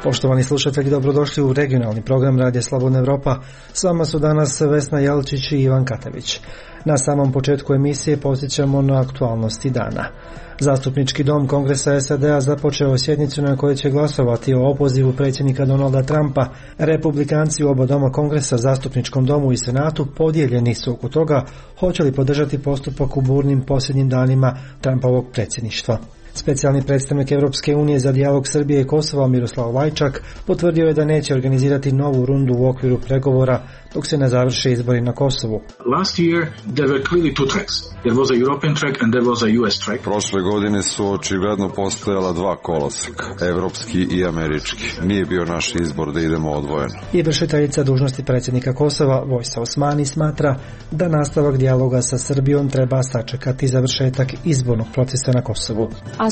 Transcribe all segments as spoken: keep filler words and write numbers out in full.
Poštovani slušatelji, dobrodošli u regionalni program Radija Slobodna Evropa. S vama su danas Vesna Jelčić i Ivan Katavić. Na samom početku emisije podsjećamo na aktualnosti dana. Zastupnički dom Kongresa S A D-a započeo sjednicu na kojoj će glasovati o opozivu predsjednika Donalda Trumpa. Republikanci u oba doma Kongresa, Zastupničkom domu i Senatu, podijeljeni su oko toga hoće li podržati postupak u burnim posljednjim danima Trumpovog predsjedništva. Specijalni predstavnik Europske unije za dijalog Srbije i Kosova Miroslav Lajčak potvrdio je da neće organizirati novu rundu u okviru pregovora dok se ne završe izbori na Kosovu. Last year there were clearly two tracks. There was a European track and there was a U S track. Prošle godine su očigledno postojala dva koloseka, evropski i američki. Nije bio naš izbor da idemo odvojeno. I vršiteljica dužnosti predsjednika Kosova Vojsa Osmani smatra da nastavak dijaloga sa Srbijom treba sačekati završetak izbornog procesa na Kosovu.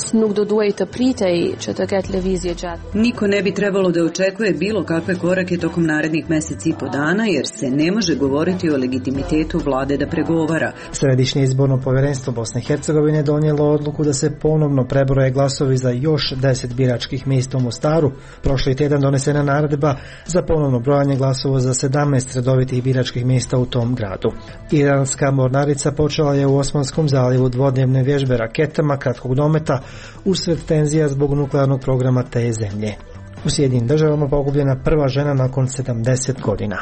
Niko ne bi trebalo da očekuje bilo kakve korake tokom narednih mjeseci i po dana, jer se ne može govoriti o legitimitetu vlade da pregovara. Središnje izborno povjerenstvo Bosne i Hercegovine donijelo odluku da se ponovno prebroje glasovi za još deset biračkih mjesta u Mostaru. Prošli tjedan donesena naredba za ponovno brojanje glasova za sedamnaest redovitih biračkih mjesta u tom gradu. Iranska mornarica počela je u Osmanskom zalivu dvodnevne vježbe raketama kratkog dometa usred tenzija zbog nuklearnog programa te zemlje. U Sjedinjenim Državama pogubljena prva žena nakon sedamdeset godina.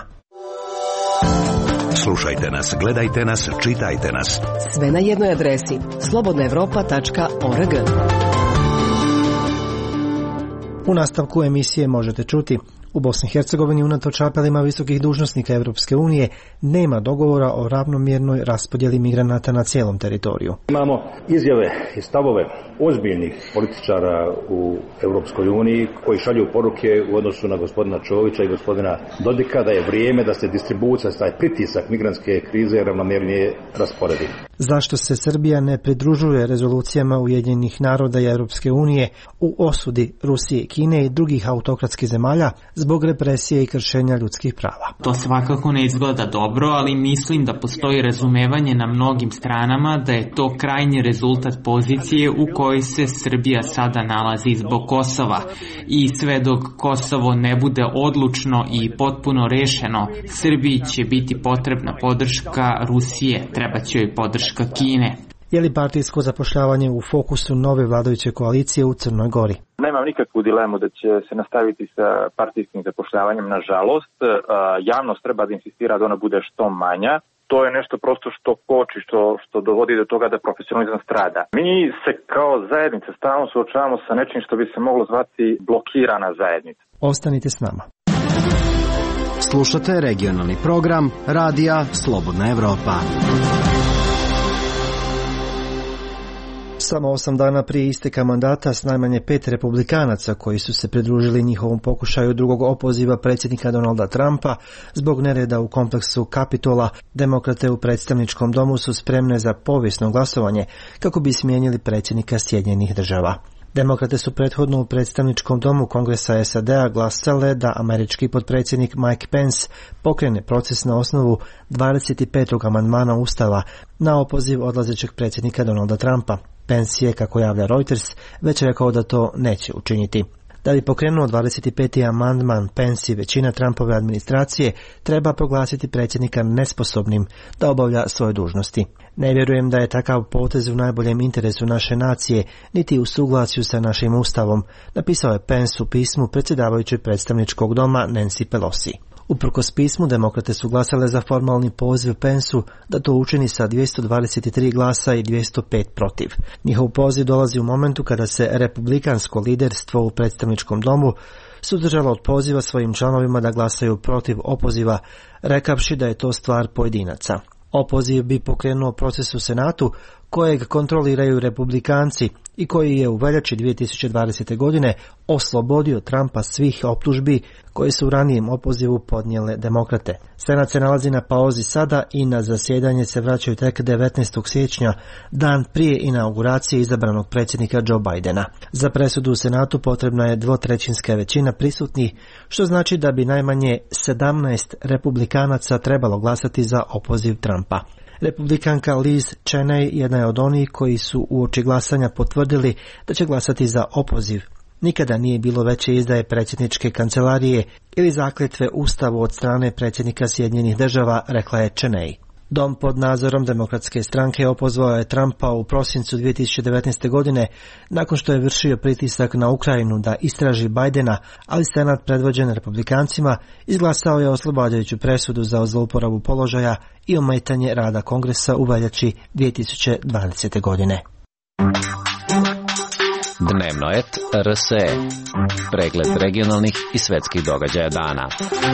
Slušajte nas, gledajte nas, čitajte nas. Sve na jednoj adresi slobodna evropa tačka org. U nastavku emisije možete čuti: u Bosni i Hercegovini unatoč apelima visokih dužnosnika Europske unije nema dogovora o ravnomjernoj raspodjeli migranata na cijelom teritoriju. Imamo izjave i stavove ozbiljnih političara u Europskoj uniji koji šalju poruke u odnosu na gospodina Čovića i gospodina Dodika da je vrijeme da se distribucija, taj pritisak migrantske krize ravnomjernije rasporedi. Zašto se Srbija ne pridružuje rezolucijama Ujedinjenih naroda i Europske unije u osudi Rusije, Kine i drugih autokratskih zemalja zbog represije i kršenja ljudskih prava? To svakako ne izgleda dobro, ali mislim da postoji razumevanje na mnogim stranama da je to krajnji rezultat pozicije u kojoj se Srbija sada nalazi zbog Kosova. I sve dok Kosovo ne bude odlučno i potpuno rešeno, Srbiji će biti potrebna podrška Rusije, treba će joj podrška Kine. Je li partijsko zapošljavanje u fokusu nove vladajuće koalicije u Crnoj Gori? Nemam nikakvu dilemu da će se nastaviti sa partijskim zapošljavanjem, nažalost. Javnost treba da insistira da ona bude što manja. To je nešto prosto što koči, što, što dovodi do toga da profesionalizam strada. Mi se kao zajednica stalno suočavamo sa nečim što bi se moglo zvati blokirana zajednica. Ostanite s nama. Slušate regionalni program Radija Slobodna Evropa. Samo osam dana prije isteka mandata s najmanje pet republikanaca koji su se pridružili njihovom pokušaju drugog opoziva predsjednika Donalda Trumpa zbog nereda u kompleksu Kapitola, demokrate u predstavničkom domu su spremne za povijesno glasovanje kako bi smijenili predsjednika Sjedinjenih Država. Demokrate su prethodno u predstavničkom domu Kongresa S A D-a glasale da američki potpredsjednik Mike Pence pokrene proces na osnovu dvadeset petog amandmana Ustava na opoziv odlazećeg predsjednika Donalda Trumpa. Pence je, kako javlja Reuters, već rekao da to neće učiniti. Da bi pokrenuo dvadeset peti amandman, Pence i većina Trumpove administracije treba proglasiti predsjednika nesposobnim da obavlja svoje dužnosti. Ne vjerujem da je takav potez u najboljem interesu naše nacije, niti u suglasju sa našim ustavom, napisao je Pence u pismu predsjedavajućoj predstavničkog doma Nancy Pelosi. Uprkos pismu, demokrate su glasale za formalni poziv Pensu da to učini sa dvjesto dvadeset tri glasa i dvjesto pet protiv. Njihov poziv dolazi u momentu kada se republikansko liderstvo u predstavničkom domu suzdržalo od poziva svojim članovima da glasaju protiv opoziva, rekavši da je to stvar pojedinaca. Opoziv bi pokrenuo proces u Senatu kojeg kontroliraju republikanci i koji je u veljači dvije tisuće dvadesete. godine oslobodio Trumpa svih optužbi koje su u ranijem opozivu podnijele demokrate. Senat se nalazi na pauzi sada i na zasjedanje se vraćaju tek devetnaestog siječnja, dan prije inauguracije izabranog predsjednika Joe Bidena. Za presudu u Senatu potrebna je dvotrećinska većina prisutnih, što znači da bi najmanje sedamnaest republikanaca trebalo glasati za opoziv Trumpa. Republikanka Liz Cheney jedna je od onih koji su uoči glasanja potvrdili da će glasati za opoziv. nikada nije bilo veće izdaje predsjedničke kancelarije ili zakletve ustavu od strane predsjednika Sjedinjenih država, rekla je Cheney. Dom pod nadzorom Demokratske stranke opozvao je Trumpa u prosincu dvije tisuće devetnaeste. godine nakon što je vršio pritisak na Ukrajinu da istraži Bidena, ali Senat predvođen Republikancima izglasao je oslobađajuću presudu za zlouporabu položaja i ometanje rada Kongresa u veljači dvije tisuće dvadesete. godine. Dnevno et R S E. Pregled regionalnih i svetskih događaja dana.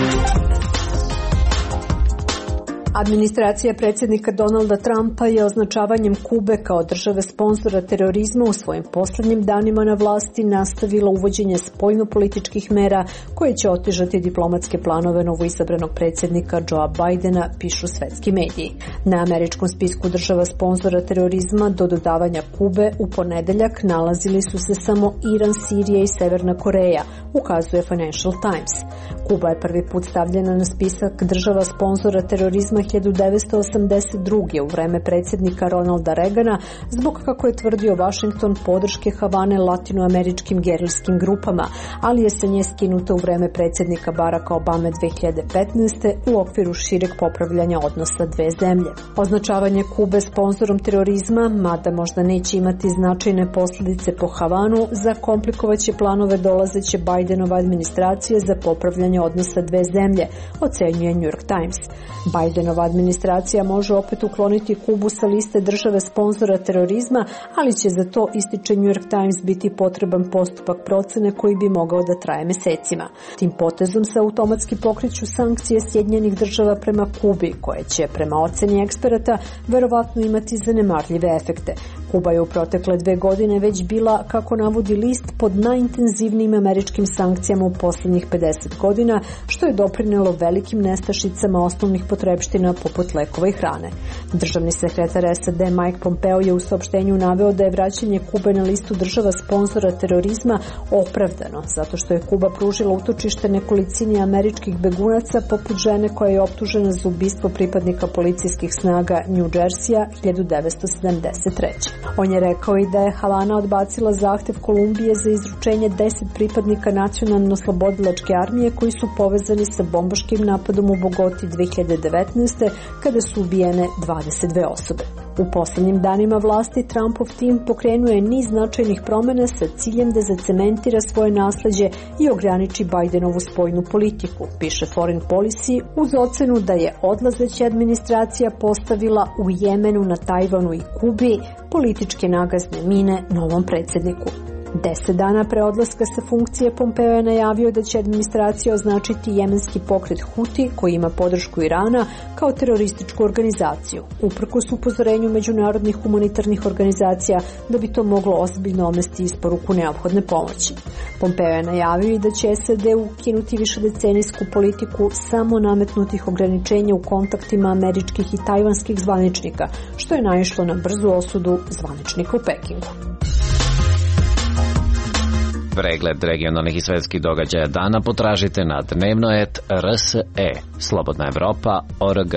Administracija predsjednika Donalda Trumpa je označavanjem Kube kao države sponzora terorizma u svojim posljednjim danima na vlasti nastavila uvođenje spoljnopolitičkih mera koje će otežati diplomatske planove novoizabranog predsjednika Joea Bidena, pišu svetski mediji. Na američkom spisku država sponzora terorizma do dodavanja Kube u ponedeljak nalazili su se samo Iran, Sirija i Severna Koreja, ukazuje Financial Times. Kuba je prvi put stavljena na spisak država sponzora terorizma hiljadu devetsto osamdeset druge. u vreme predsjednika Ronalda Reagana zbog, kako je tvrdio Washington, podrške Havane latinoameričkim gerilskim grupama, ali je sa nje skinuta u vreme predsjednika Baracka Obame dvije hiljade petnaeste. u okviru šireg popravljanja odnosa dve zemlje. Označavanje Kube sponzorom terorizma, mada možda neće imati značajne posljedice po Havanu, zakomplikovaće planove dolazeće Bidenova administracije za popravljanje odnosa dve zemlje, ocenjuje New York Times. Bidenova administracija može opet ukloniti Kubu sa liste države sponzora terorizma, ali će za to, ističe New York Times, biti potreban postupak procene koji bi mogao da traje mesecima. Tim potezom se automatski pokreću sankcije Sjedinjenih država prema Kubi, koje će, prema oceni eksperata, verovatno imati zanemarljive efekte. Kuba je u protekle dve godine već bila, kako navodi list, pod najintenzivnijim američkim sankcijama u posljednjih pedeset godina, što je doprinelo velikim nestašicama osnovnih potrebština poput lekova i hrane. Državni sekretar S A D Mike Pompeo je u saopštenju naveo da je vraćanje Kube na listu država sponzora terorizma opravdano, zato što je Kuba pružila utočište nekolicini američkih begunaca, poput žene koja je optužena za ubistvo pripadnika policijskih snaga New Jersey-a hiljadu devetsto sedamdeset treće. On je rekao i da je Havana odbacila zahtev Kolumbije za izručenje deset pripadnika nacionalno-slobodilačke armije koji su povezani sa bombaškim napadom u Bogoti dvije hiljade devetnaeste. kada su ubijene dvadeset dve osobe. U poslednjim danima vlasti Trumpov tim pokrenuo je niz značajnih promjena sa ciljem da zacementira svoje nasleđe i ograniči Bidenovu spoljnu politiku, piše Foreign Policy, uz ocenu da je odlazeća administracija postavila u Jemenu, na Tajvanu i Kubi političke nagazne mine novom predsjedniku. Deset dana pre odlaska sa funkcije Pompeo je najavio da će administracija označiti jemenski pokret Huti, koji ima podršku Irana, kao terorističku organizaciju, uprkos upozorenju međunarodnih humanitarnih organizacija da bi to moglo ozbiljno omesti isporuku neophodne pomoći. Pompeo je najavio i da će S A D ukinuti višedecenijsku politiku samo nametnutih ograničenja u kontaktima američkih i tajvanskih zvaničnika, što je naišlo na brzu osudu zvaničnika u Pekingu. Pregled regionalnih i svetskih događaja dana potražite na dnevno et R S E. Slobodna Evropa O R G.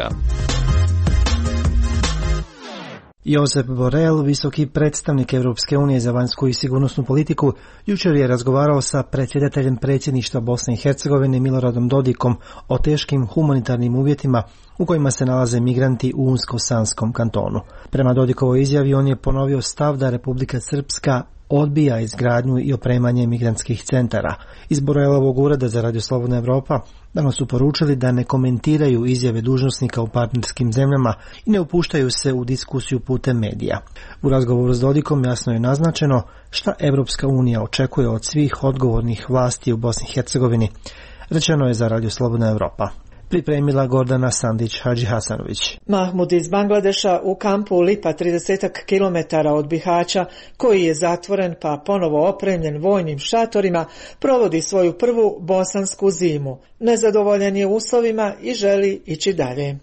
Josep Borrell, visoki predstavnik Europske unije za vanjsku i sigurnosnu politiku, jučer je razgovarao sa predsjedateljem predsjedništva Bosne i Hercegovine Miloradom Dodikom o teškim humanitarnim uvjetima u kojima se nalaze migranti u Unsko-Sanskom kantonu. Prema Dodikovoj izjavi on je ponovio stav da Republika Srpska odbija izgradnju i opremanje migrantskih centara. Iz Borrellovog ureda za Radio Slobodna Evropa danas su poručili da ne komentiraju izjave dužnosnika u partnerskim zemljama i ne upuštaju se u diskusiju putem medija. U razgovoru s Dodikom jasno je naznačeno šta Evropska unija očekuje od svih odgovornih vlasti u Bosni i Hercegovini, rečeno je za Radio Slobodna Evropa. Pripremila Gordana Sandić-Hadžihasanović. Mahmud iz Bangladeša u kampu Lipa, trideset kilometara od Bihaća, koji je zatvoren pa ponovo opremljen vojnim šatorima, provodi svoju prvu bosansku zimu. Nezadovoljen je uslovima i želi ići dalje.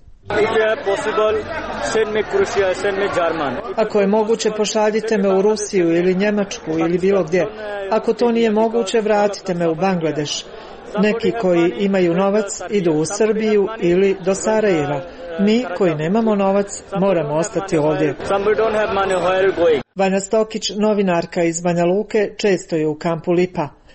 Ako je moguće, pošaljite me u Rusiju ili Njemačku ili bilo gdje. Ako to nije moguće, vratite me u Bangladeš. Neki koji imaju novac idu u Srbiju ili do Sarajeva. Mi koji nemamo novac moramo ostati ovdje. Vanja Stokić, novinarka iz Banja Luke, često je u kampu Lipa.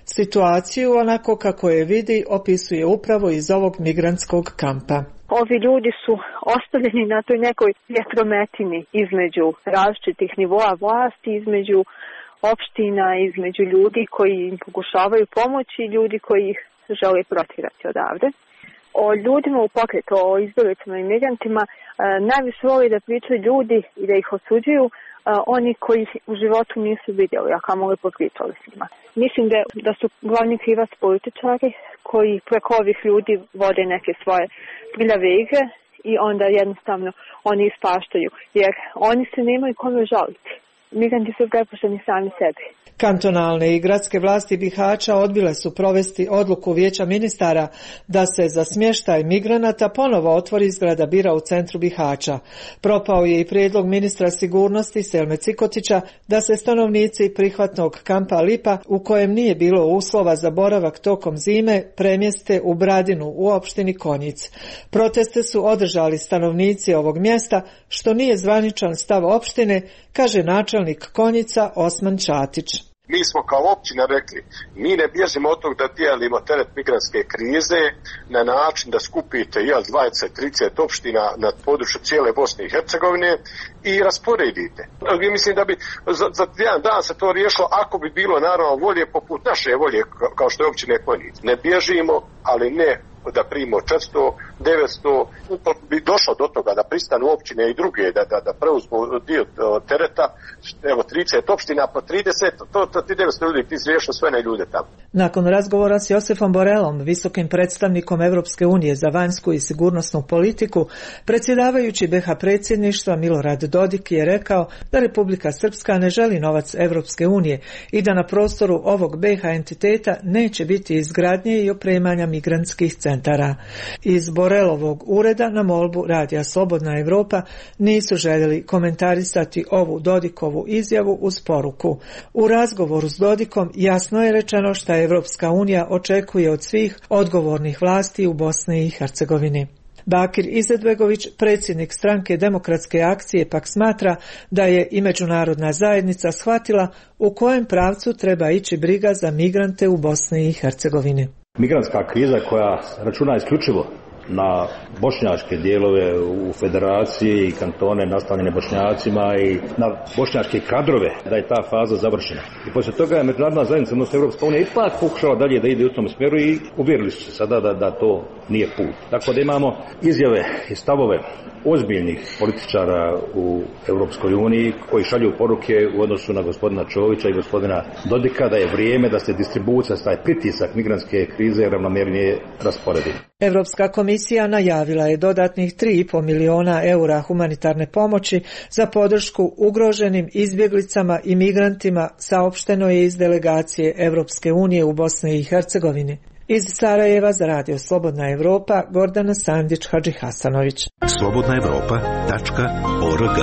Situaciju onako kako je vidi opisuje upravo iz ovog migrantskog kampa. Ovi ljudi su ostavljeni na toj nekoj vjetrometini između različitih nivoa vlasti, između opština, između ljudi koji im pokušavaju pomoći i ljudi koji ih žele protirati odavde. O ljudima u pokretu, o izbjeglicama i migrantima, najviše voli da pričaju ljudi i da ih osuđuju oni koji u životu nisu vidjeli, a kamoli popričali s njima. Mislim da, da su glavni krivac političari koji preko ovih ljudi vode neke svoje prljave igre i onda jednostavno oni ispaštaju, jer oni se nemaju kome žaliti. Migranti su prepušteni sami sebi. Kantonalne i gradske vlasti Bihaća odbile su provesti odluku Vijeća ministara da se za smještaj migranata ponovo otvori zgrada bira u centru Bihaća. Propao je i prijedlog ministra sigurnosti Selme Cikotića da se stanovnici prihvatnog kampa Lipa, u kojem nije bilo uslova za boravak tokom zime, premjeste u Bradinu u opštini Konjic. Proteste su održali stanovnici ovog mjesta, što nije zvaničan stav opštine, kaže načelnik Konjica Osman Čatić. Mi smo kao općina rekli, mi ne bježimo od tog da dijelimo teret migrantske krize na način da skupite jel, dvadeset trideset opština na području cijele Bosne i Hercegovine i rasporedite. Mislim da bi za, za jedan dan se to riješilo ako bi bilo naravno volje poput naše volje kao što je općine Konjic. Ne bježimo, ali ne da primimo četiristo, devetsto, ukoliko bi došlo do toga da pristanu općine i druge, da, da, da preuzmu dio tereta, evo trideset opština po trideset, to, to ti devetsto ljudi, ti si riješio sve ne ljude tamo. Nakon razgovora s Josefom Borelom, visokim predstavnikom Evropske unije za vanjsku i sigurnosnu politiku, predsjedavajući be ha predsjedništva Milorad Dodik je rekao da Republika Srpska ne želi novac Evropske unije i da na prostoru ovog be ha entiteta neće biti izgradnje i opremanja migrantskih centara. Iz Borelovog ureda na molbu Radija Slobodna Evropa nisu željeli komentarisati ovu Dodikovu izjavu uz poruku. U razgovoru s Dodikom jasno je rečeno šta Evropska unija očekuje od svih odgovornih vlasti u Bosni i Hercegovini. Bakir Izetbegović, predsjednik stranke Demokratske akcije, pak smatra da je i međunarodna zajednica shvatila u kojem pravcu treba ići briga za migrante u Bosni i Hercegovini. Migrantska kriza koja računa isključivo na bošnjačke dijelove u federaciji i kantone nastavljene Bošnjacima i na bošnjačke kadrove, da je ta faza završena. I poslije toga je međunarodna zajednica, odnosno Evropska unija, ipak pokušala dalje da ide u tom smjeru i uvjerili su se sada da, da to nije put. Tako da imamo izjave i stavove ozbiljnih političara u Europskoj uniji koji šalju poruke u odnosu na gospodina Čovića i gospodina Dodika da je vrijeme da se distribucija, taj pritisak migrantske krize ravnomjernije rasporedi. Europska komisija najavila je dodatnih tri i pol miliona eura humanitarne pomoći za podršku ugroženim izbjeglicama i migrantima, saopšteno je iz delegacije Europske unije u Bosni i Hercegovini. Iz Sarajeva za Radio Slobodna Evropa, Gordana Sandić Hadžihasanović. slobodna evropa tačka org.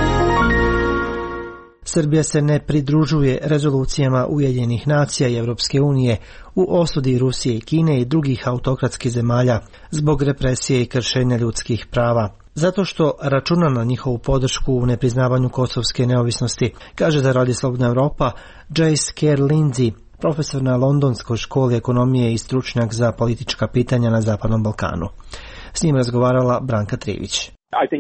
Srbija se ne pridružuje rezolucijama Ujedinjenih nacija i Europske unije u osudi Rusije i Kine i drugih autokratskih zemalja zbog represije i kršenja ljudskih prava. Zato što računa na njihovu podršku u nepriznavanju kosovske neovisnosti, kaže za Radio Slobodna Evropa Jace Kerr Lindsay, profesor na Londonskoj školi ekonomije i stručnjak za politička pitanja na Zapadnom Balkanu. S njim razgovarala Branka Trivić.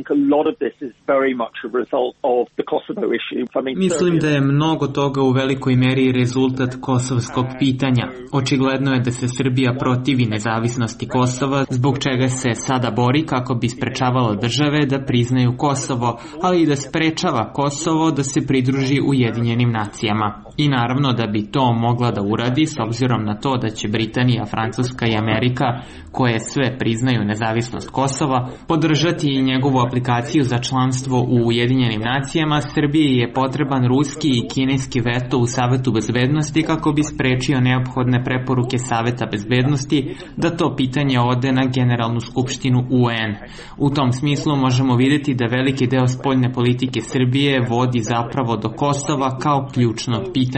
Mislim da je mnogo toga u velikoj meri rezultat kosovskog pitanja. Očigledno je da se Srbija protivi nezavisnosti Kosova, zbog čega se sada bori kako bi sprečavalo države da priznaju Kosovo, ali i da sprečava Kosovo da se pridruži Ujedinjenim nacijama. I naravno da bi to mogla da uradi s obzirom na to da će Britanija, Francuska i Amerika, koje sve priznaju nezavisnost Kosova, podržati i njegovu aplikaciju za članstvo u Ujedinjenim nacijama. Srbiji je potreban ruski i kineski veto u Savetu bezbednosti kako bi sprečio neophodne preporuke Saveta bezbednosti da to pitanje ode na Generalnu skupštinu U N. U tom smislu možemo vidjeti da veliki deo spoljne politike Srbije vodi zapravo do Kosova kao ključnog pitanja.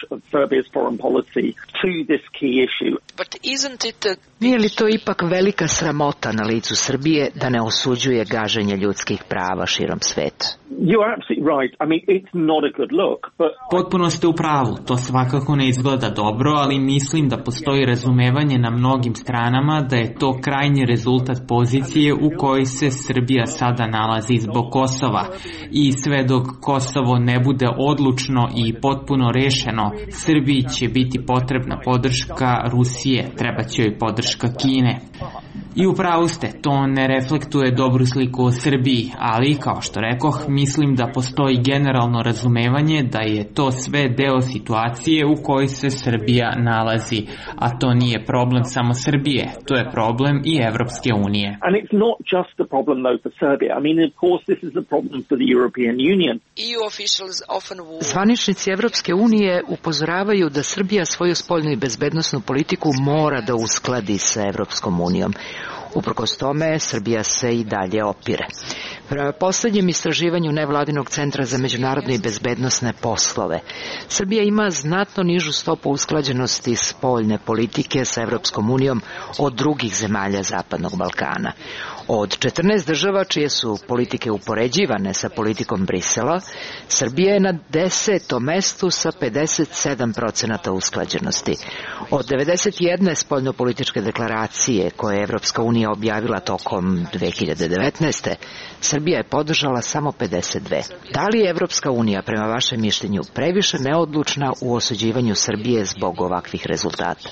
Nije li to ipak velika sramota na licu Srbije da ne osuđuje gaženje ljudskih prava širom sveta? You're absolutely right. I mean, it's not a good look, but... Potpuno ste u pravu, to svakako ne izgleda dobro, ali mislim da postoji razumevanje na mnogim stranama da je to krajnji rezultat pozicije u kojoj se Srbija sada nalazi zbog Kosova. I sve dok Kosovo ne bude odlučno i potpuno rešeno, Srbiji će biti potrebna podrška Rusije, treba će joj podrška Kine. I upravo ste, to ne reflektuje dobru sliku o Srbiji, ali, kao što rekoh, mislim da postoji generalno razumevanje da je to sve deo situacije u kojoj se Srbija nalazi, a to nije problem samo Srbije, to je problem i Evropske unije. And it's not just a problem though for Serbia. I mean, of course this is a problem for the European Union. Zvaničnici Evropske unije upozoravaju da Srbija svoju spoljnu i bezbednosnu politiku mora da uskladi sa Evropskom unijom. Uprkos tome, Srbija se i dalje opire. Prema poslednjem istraživanju Nevladinog centra za međunarodne i bezbednosne poslove, Srbija ima znatno nižu stopu usklađenosti spoljne politike sa Evropskom unijom od drugih zemalja Zapadnog Balkana. Od četrnaest država čije su politike upoređivane sa politikom Brisela, Srbija je na desetom mestu sa pedeset sedam procenata usklađenosti. Od devedeset jedne spoljnopolitičke deklaracije koje je Evropska unija objavila tokom dve hiljade devetnaeste. Srbija je podržala samo pedeset dve. Da li je Evropska unija, prema vašem mišljenju, previše neodlučna u osuđivanju Srbije zbog ovakvih rezultata?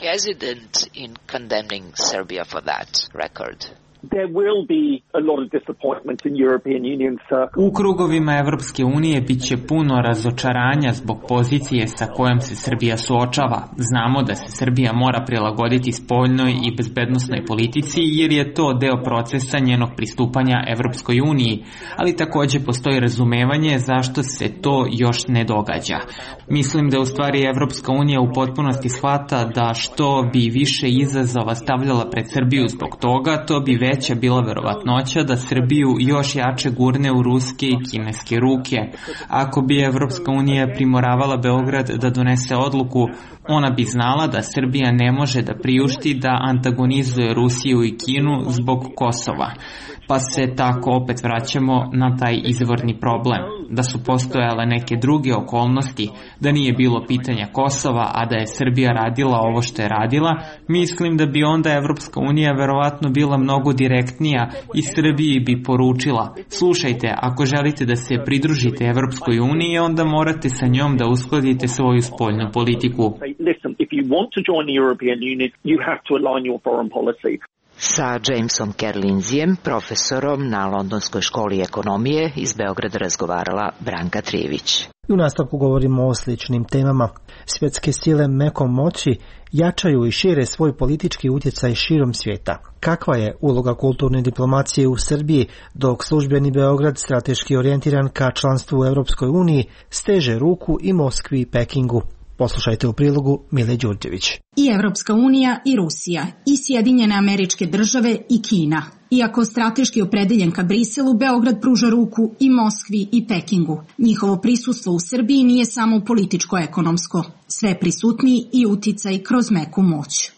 There will be a lot of disappointment in European Union circles. U krugovima Evropske unije biće puno razočaranja zbog pozicije sa kojom se Srbija suočava. Znamo da se Srbija mora prilagoditi spoljnoj i bezbednosnoj politici jer je to deo procesa njenog pristupanja Evropskoj uniji, ali takođe postoji razumevanje zašto se to još ne događa. Mislim da u stvari Evropska unija u potpunosti shvata da što bi više izazova stavljala pred Srbiju zbog toga, to bi veća bila verovatnoća da Srbiju još jače gurne u ruske i kineske ruke. Ako bi Evropska unija primoravala Beograd da donese odluku, ona bi znala da Srbija ne može da priušti da antagonizuje Rusiju i Kinu zbog Kosova. Pa se tako opet vraćamo na taj izvorni problem. Da su postojale neke druge okolnosti, da nije bilo pitanja Kosova, a da je Srbija radila ovo što je radila, mislim da bi onda Evropska unija verovatno bila mnogo direktnija i Srbiji bi poručila: slušajte, ako želite da se pridružite Evropskoj uniji, onda morate sa njom da uskladite svoju spoljnu politiku. Listen, if you want to join the European Union, you have to align your foreign policy. Sa Jamesom Kerlinzijem, profesorom na Londonskoj školi ekonomije, iz Beograda razgovarala Branka Trijević. U nastavku govorimo o sličnim temama. Svjetske sile mekom moći jačaju i šire svoj politički utjecaj širom svijeta. Kakva je uloga kulturne diplomacije u Srbiji, dok službeni Beograd, strateški orijentiran ka članstvu u Europskoj uniji, steže ruku i Moskvi i Pekingu? Poslušajte u prilogu Mile Đurđević. I Evropska unija i Rusija, i Sjedinjene Američke Države i Kina. Iako strateški opredeljen ka Briselu, Beograd pruža ruku i Moskvi i Pekingu. Njihovo prisustvo u Srbiji nije samo političko-ekonomsko, sve prisutniji i uticaj kroz meku moć.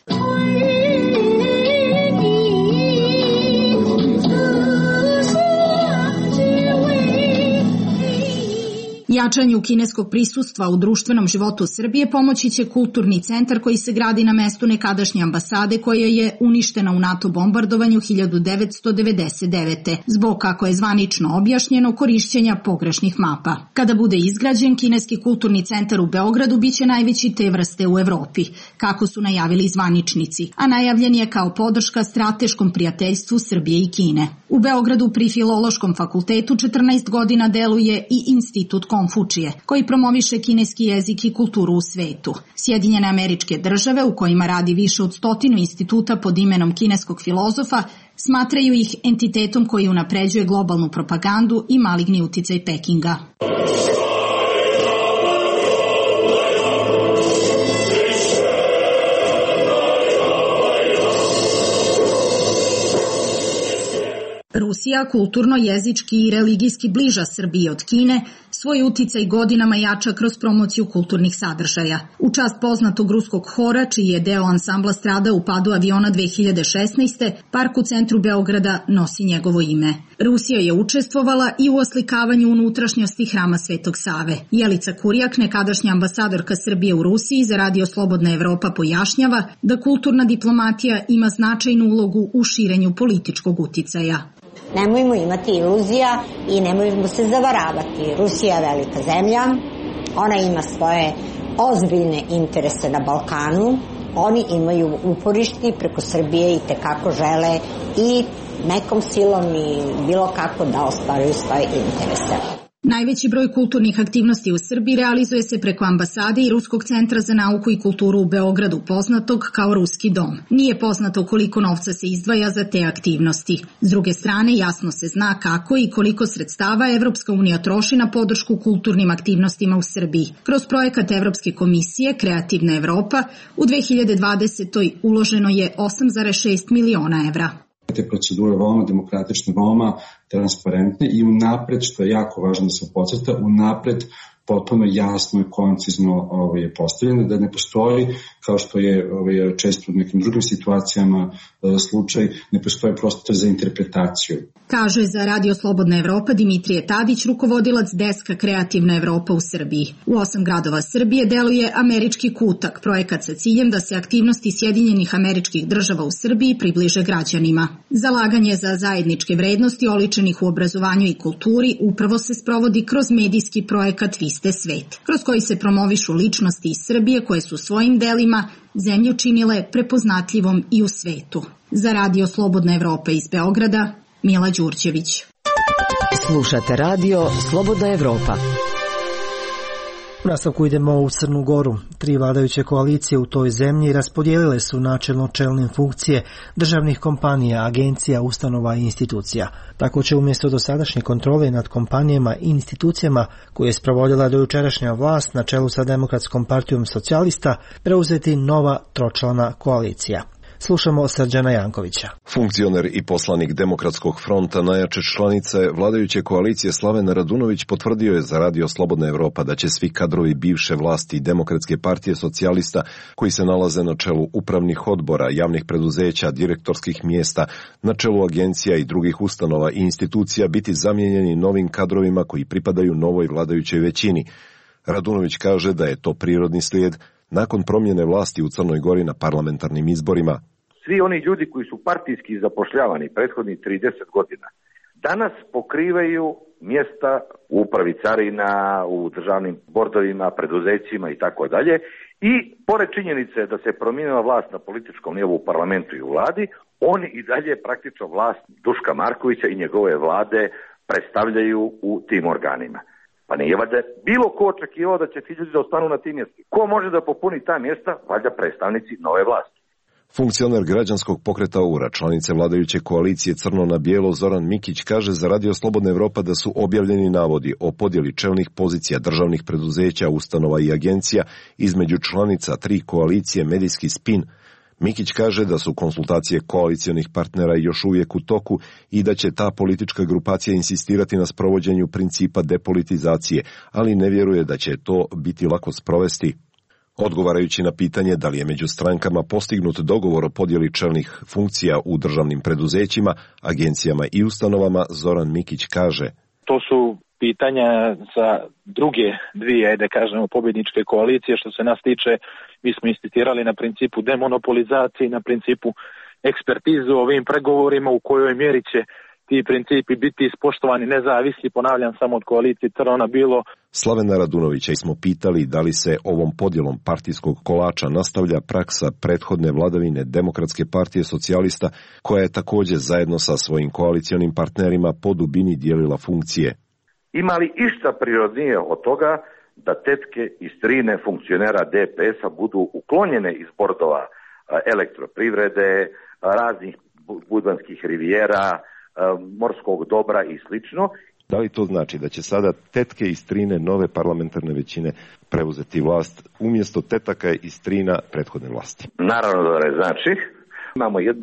Jačanju kineskog prisustva u društvenom životu Srbije pomoći će kulturni centar koji se gradi na mestu nekadašnje ambasade koja je uništena u NATO bombardovanju hiljadu devetsto devedeset devete. zbog, kako je zvanično objašnjeno, korišćenja pogrešnih mapa. Kada bude izgrađen, kineski kulturni centar u Beogradu biće najveći te vrste u Evropi, kako su najavili zvaničnici, a najavljen je kao podrška strateškom prijateljstvu Srbije i Kine. U Beogradu pri Filološkom fakultetu četrnaest godina deluje i Institut Konfučije, koji promoviše kineski jezik i kulturu u svetu. Sjedinjene Američke Države, u kojima radi više od stotinu instituta pod imenom kineskog filozofa, smatraju ih entitetom koji unapređuje globalnu propagandu i maligni uticaj Pekinga. Rusija, kulturno, jezički i religijski bliža Srbiji od Kine, svoj uticaj godinama jača kroz promociju kulturnih sadržaja. U čast poznatog ruskog hora, čiji je deo ansambla strada u padu aviona dve hiljade šesnaeste. park u centru Beograda nosi njegovo ime. Rusija je učestvovala i u oslikavanju unutrašnjosti hrama Svetog Save. Jelica Kurjak, nekadašnja ambasadorka Srbije u Rusiji za Radio Slobodna Evropa, pojašnjava da kulturna diplomatija ima značajnu ulogu u širenju političkog uticaja. Nemojmo imati iluzija i nemojmo se zavaravati. Rusija je velika zemlja, ona ima svoje ozbiljne interese na Balkanu, oni imaju uporišti preko Srbije i tekako žele i nekom silom i bilo kako da ostvaruju svoje interese. Najveći broj kulturnih aktivnosti u Srbiji realizuje se preko ambasade i Ruskog centra za nauku i kulturu u Beogradu, poznatog kao Ruski dom. Nije poznato koliko novca se izdvaja za te aktivnosti. S druge strane, jasno se zna kako i koliko sredstava Evropska unija troši na podršku kulturnim aktivnostima u Srbiji. Kroz projekat Evropske komisije Kreativna Evropa u dve hiljade dvadesetoj. uloženo je osam zarez šest miliona evra. Te procedure veoma demokratične, veoma transparentne i unapred, što je jako važno da se podcrta, unapred potpuno jasno i koncizno ovaj, je postavljeno, da ne postoji, kao što je ovaj, često u nekim drugim situacijama slučaj, ne postoji prostor za interpretaciju. Kaže za Radio Slobodna Evropa Dimitrije Tadić, rukovodilac deska Kreativna Evropa u Srbiji. U osam gradova Srbije deluje Američki kutak, projekat sa ciljem da se aktivnosti Sjedinjenih Američkih Država u Srbiji približe građanima. Zalaganje za zajedničke vrednosti oličenih u obrazovanju i kulturi upravo se sprovodi kroz medijski projekat Vi ste svet, kroz koji se promovišu ličnosti iz Srbije koje su svojim delima zemlju činile prepoznatljivom i u svetu. Za Radio Slobodna Evropa iz Beograda, Mila Đurđević. Slušate Radio Slobodna Evropa. U nastavku idemo u Crnu Goru. Tri vladajuće koalicije u toj zemlji raspodijelile su načelno čelne funkcije državnih kompanija, agencija, ustanova i institucija. Tako će umjesto dosadašnje kontrole nad kompanijama i institucijama koje je sprovodila dojučerašnja vlast na čelu sa Demokratskom partijom socijalista preuzeti nova tročlana koalicija. Slušamo Srđana Jankovića. Funkcioner i poslanik Demokratskog fronta najjače članice vladajuće koalicije Slaven Radunović potvrdio je za Radio Slobodna Evropa da će svi kadrovi bivše vlasti Demokratske partije socijalista koji se nalaze na čelu upravnih odbora, javnih preduzeća, direktorskih mjesta, na čelu agencija i drugih ustanova i institucija biti zamijenjeni novim kadrovima koji pripadaju novoj vladajućoj većini. Radunović kaže da je to prirodni slijed nakon promjene vlasti u Crnoj Gori na parlamentarnim izborima. Svi oni ljudi koji su partijski zapošljavani prethodnih trideset godina, danas pokrivaju mjesta u upravi carina, u državnim bordovima, preduzećima i tako dalje. I pored činjenice da se promijenila vlast na političkom nivou u parlamentu i u vladi, oni i dalje praktično vlast Duška Markovića i njegove vlade predstavljaju u tim organima. Pa nije valjda bilo ko očekivao da će ti ljudi da ostanu na tim mjestima. Ko može da popuni ta mjesta? Valjda predstavnici nove vlasti. Funkcioner građanskog pokreta U R A, članice vladajuće koalicije Crno na bijelo, Zoran Mikić kaže za Radio Slobodna Evropa da su objavljeni navodi o podjeli čelnih pozicija državnih preduzeća, ustanova i agencija između članica tri koalicije Medijski spin. Mikić kaže da su konsultacije koalicionih partnera još uvijek u toku i da će ta politička grupacija insistirati na sprovođenju principa depolitizacije, ali ne vjeruje da će to biti lako sprovesti. Odgovarajući na pitanje da li je među strankama postignut dogovor o podjeli čelnih funkcija u državnim preduzećima, agencijama i ustanovama, Zoran Mikić kaže: To su pitanja za druge dvije, da kažemo, pobjedničke koalicije. Što se nas tiče, mi smo insistirali na principu demonopolizacije, na principu ekspertizu o ovim pregovorima, u kojoj mjeri će ti principi biti ispoštovani, nezavisni, ponavljam, samo od koalicije Crno na bijelo. Slavena Radunovića smo pitali da li se ovom podjelom partijskog kolača nastavlja praksa prethodne vladavine Demokratske partije socijalista, koja je također zajedno sa svojim koalicionim partnerima po dubini dijelila funkcije. Ima li išta prirodnije od toga da tetke i strine funkcionera D P S-a budu uklonjene iz bordova elektroprivrede, raznih budvanskih rivijera, morskog dobra i slično. Da li to znači da će sada tetke i strine nove parlamentarne većine preuzeti vlast umjesto tetaka i strina prethodne vlasti? Naravno da ne znači. Imamo jednu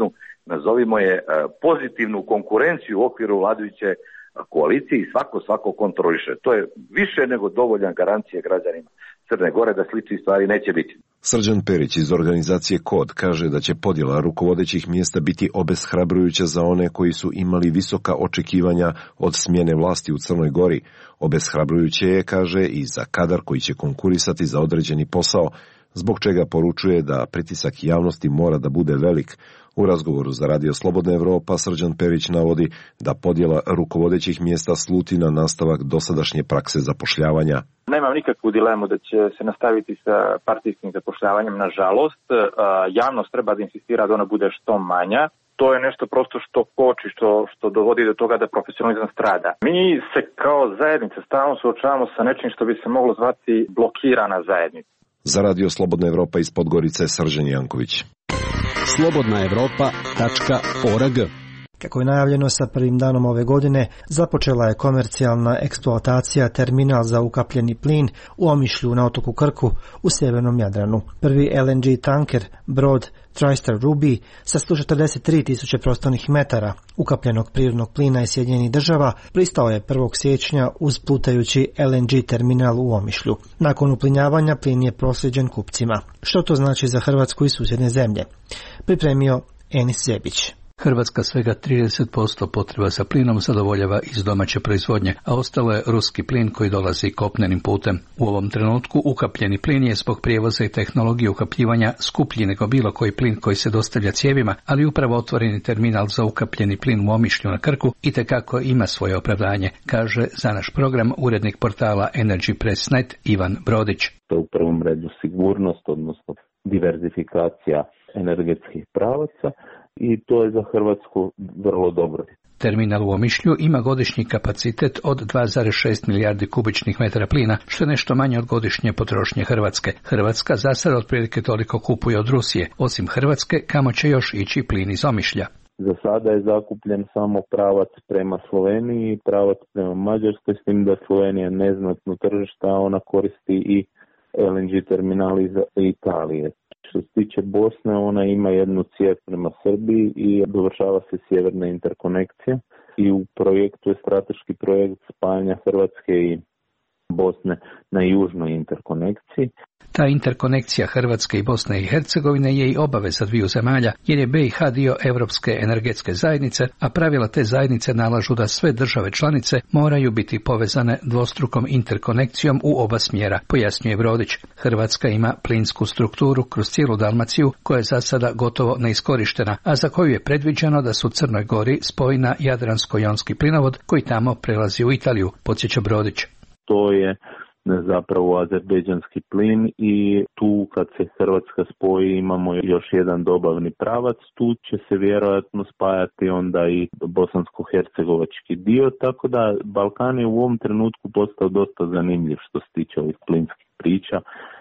nazovimo je, pozitivnu konkurenciju u okviru vladajuće koalicije i svako svako kontroliše. To je više nego dovoljan garancije građanima Crne Gore da sličnih stvari neće biti. Srđan Perić iz organizacije Kod kaže da će podjela rukovodećih mjesta biti obeshrabrujuća za one koji su imali visoka očekivanja od smjene vlasti u Crnoj Gori. Obeshrabrujuće je, kaže, i za kadar koji će konkurisati za određeni posao, zbog čega poručuje da pritisak javnosti mora da bude velik. U razgovoru za Radio Slobodna Evropa Srđan Perić navodi da podjela rukovodećih mjesta sluti na nastavak dosadašnje prakse zapošljavanja. Nemam nikakvu dilemu da će se nastaviti sa partijskim zapošljavanjem. Nažalost, javnost treba da insistira da ona bude što manja. To je nešto prosto što koči, što, što dovodi do toga da profesionalizam strada. Mi se kao zajednica stalno suočavamo sa nečim što bi se moglo zvati blokirana zajednica. Za Radio Slobodna Evropa iz Podgorice Srđan Janković. slobodna evropa tačka org. Kako je najavljeno, sa prvim danom ove godine započela je komercijalna eksploatacija terminal za ukapljeni plin u Omišlju na otoku Krku u sjevernom Jadranu. Prvi L N G tanker, brod Tristar Ruby, sa sto četrdeset tri tisuće prostornih metara ukapljenog prirodnog plina iz Sjedinjenih Država, pristao je prvog siječnja uz plutajući L N G terminal u Omišlju. Nakon uplinjavanja plin je prosljeđen kupcima. Što to znači za Hrvatsku i susjedne zemlje? Pripremio Enis Zebić. Hrvatska svega trideset posto potreba za plinom zadovoljava iz domaće proizvodnje, a ostalo je ruski plin koji dolazi kopnenim putem. U ovom trenutku ukapljeni plin je zbog prijevoza i tehnologije ukapljivanja skuplji nego bilo koji plin koji se dostavlja cijevima, ali upravo otvoreni terminal za ukapljeni plin u Omišlju na Krku itekako ima svoje opravdanje, kaže za naš program urednik portala Energy Press punto net Ivan Brodić. To je u prvom redu sigurnost, odnosno diverzifikacija energetskih pravaca, i to je za Hrvatsku vrlo dobro. Terminal u Omišlju ima godišnji kapacitet od dva zarez šest milijardi kubičnih metara plina, što je nešto manje od godišnje potrošnje Hrvatske. Hrvatska za sada otprilike toliko kupuje od Rusije, osim Hrvatske, kamo će još ići plin iz Omišlja. Za sada je zakupljen samo pravac prema Sloveniji i pravac prema Mađarskoj, s tim da Slovenija neznatno tržišta, a ona koristi i L N G terminal iz Italije. Što se tiče Bosne, ona ima jednu cijev prema Srbiji i dovršava se sjeverna interkonekcija i u projektu je strateški projekt spajanja Hrvatske i Bosne na južnoj interkonekciji. Ta interkonekcija Hrvatske i Bosne i Hercegovine je i obaveza dviju zemalja, jer je B i H dio Europske energetske zajednice, a pravila te zajednice nalažu da sve države članice moraju biti povezane dvostrukom interkonekcijom u oba smjera, pojasnjuje Brodić. Hrvatska ima plinsku strukturu kroz cijelu Dalmaciju, koja je za sada gotovo neiskorištena, a za koju je predviđeno da su Crnoj Gori spoji na Jadransko-jonski plinovod koji tamo prelazi u Italiju, podsjeća Brodić. To je zapravo azerbejdžanski plin i tu kad se Hrvatska spoji imamo još jedan dobavni pravac, tu će se vjerojatno spajati onda i bosansko-hercegovački dio, tako da Balkan je u ovom trenutku postao dosta zanimljiv što se tiče ovih plinskih priča.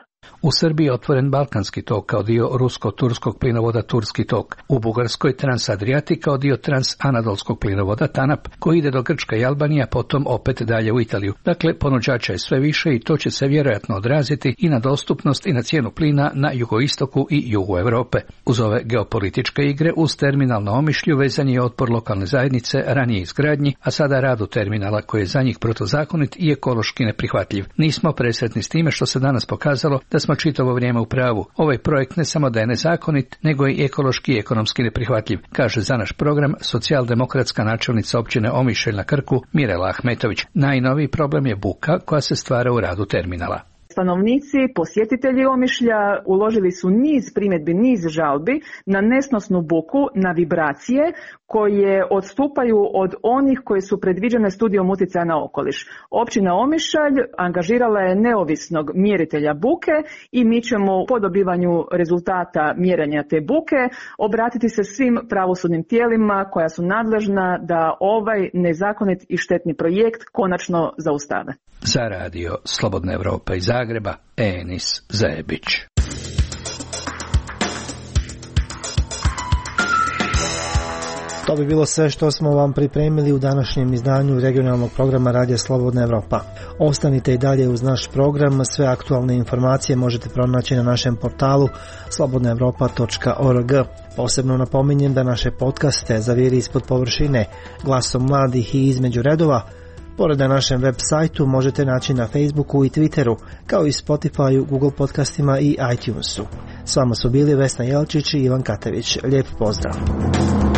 U Srbiji je otvoren Balkanski tok kao dio rusko-turskog plinovoda Turski tok. U Bugarskoj Transadriatic kao dio transanadolskog plinovoda TANAP koji ide do Grčka i Albanija, potom opet dalje u Italiju. Dakle, ponuđača je sve više i to će se vjerojatno odraziti i na dostupnost i na cijenu plina na jugoistoku i jugu Europe. Uz ove geopolitičke igre uz terminal na Omišlju vezan je otpor lokalne zajednice ranije izgradnji, a sada radu terminala koji je za njih protuzakonit i ekološki neprihvatljiv. Nismo presretni s time što se danas pokazalo da smo čitavo vrijeme u pravu. Ovaj projekt ne samo da je nezakonit, nego je i ekološki i ekonomski neprihvatljiv, kaže za naš program socijaldemokratska načelnica općine Omišalj na Krku Mirela Ahmetović. Najnoviji problem je buka koja se stvara u radu terminala. Stanovnici, posjetitelji Omišlja uložili su niz primjedbi, niz žalbi na nesnosnu buku, na vibracije koje odstupaju od onih koje su predviđene studijom utjecaja na okoliš. Općina Omišalj angažirala je neovisnog mjeritelja buke i mi ćemo po dobivanju rezultata mjerenja te buke obratiti se svim pravosudnim tijelima koja su nadležna da ovaj nezakonit i štetni projekt konačno zaustave. Za radio Slobodna Evropa iz Zagreba, Enis Zebić. To bi bilo sve što smo vam pripremili u današnjem izdanju regionalnog programa Radija Slobodna Evropa. Ostanite i dalje uz naš program, sve aktualne informacije možete pronaći na našem portalu slobodna evropa tačka org. Posebno napominjem da naše podcaste Zaviri ispod površine, Glasom mladih i Između redova, pored na našem web sajtu možete naći na Facebooku i Twitteru, kao i Spotifyu, Google podcastima i iTunesu. S vama su bili Vesna Jelčić i Ivan Katević. Lijep pozdrav!